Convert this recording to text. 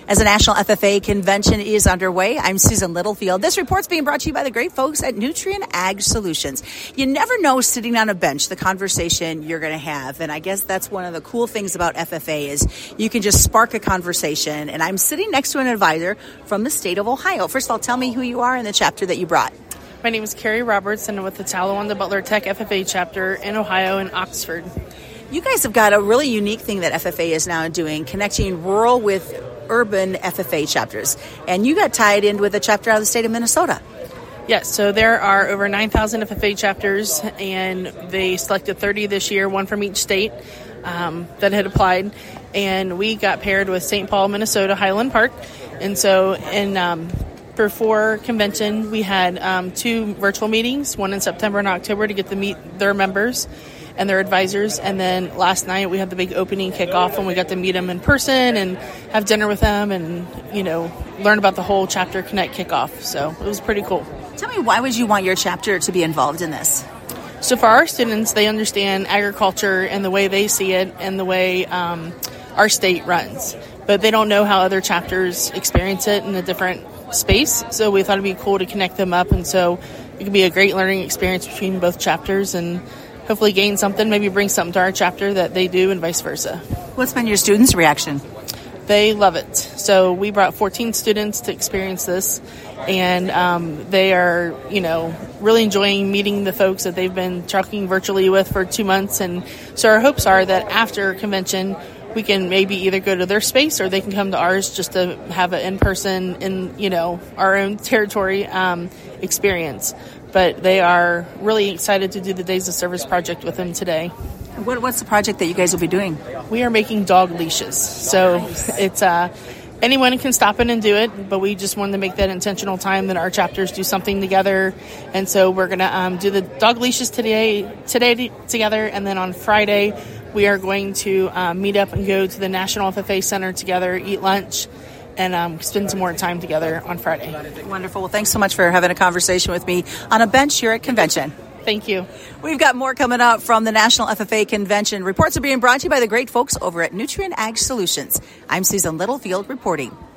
As the National FFA Convention is underway, I'm Susan Littlefield. This report's being brought to you by the great folks at Nutrien Ag Solutions. You never know sitting on a bench the conversation you're going to have, and I guess that's one of the cool things about FFA is you can just spark a conversation, and I'm sitting next to an advisor from the state of Ohio. First of all, tell me who you are and the chapter that you brought. My name is Carrie Roberts, and I'm with the Talawanda Butler Tech FFA chapter in Ohio in Oxford. You guys have got a really unique thing that FFA is now doing, connecting rural with urban FFA chapters. And you got tied in with a chapter out of the state of Minnesota. Yes, so there are over 9,000 FFA chapters, and they selected 30 this year, one from each state that had applied. And we got paired with St. Paul, Minnesota, Highland Park. And so before convention, we had 2 virtual meetings, one in September and October to get to meet their members and their advisors. And then last night we had the big opening kickoff, and we got to meet them in person and have dinner with them and, learn about the whole Chapter Connect kickoff. So it was pretty cool. Tell me, why would you want your chapter to be involved in this? So for our students, they understand agriculture and the way they see it and the way our state runs. But they don't know how other chapters experience it in a different space. So we thought it'd be cool to connect them up. And so it could be a great learning experience between both chapters and hopefully gain something, maybe bring something to our chapter that they do and vice versa. What's been your students' reaction? They love it. So we brought 14 students to experience this, and they are, really enjoying meeting the folks that they've been trucking virtually with for 2 months. And so our hopes are that after convention, we can maybe either go to their space or they can come to ours just to have an in-person, in our own territory experience. But they are really excited to do the Days of Service project with them today. What's the project that you guys will be doing? We are making dog leashes. So it's anyone can stop in and do it, but we just wanted to make that intentional time that our chapters do something together. And so we're going to do the dog leashes today together, and then on Friday we are going to meet up and go to the National FFA Center together, eat lunch, and spend some more time together on Friday. Wonderful. Well, thanks so much for having a conversation with me on a bench here at convention. Thank you. We've got more coming up from the National FFA Convention. Reports are being brought to you by the great folks over at Nutrien Ag Solutions. I'm Susan Littlefield reporting.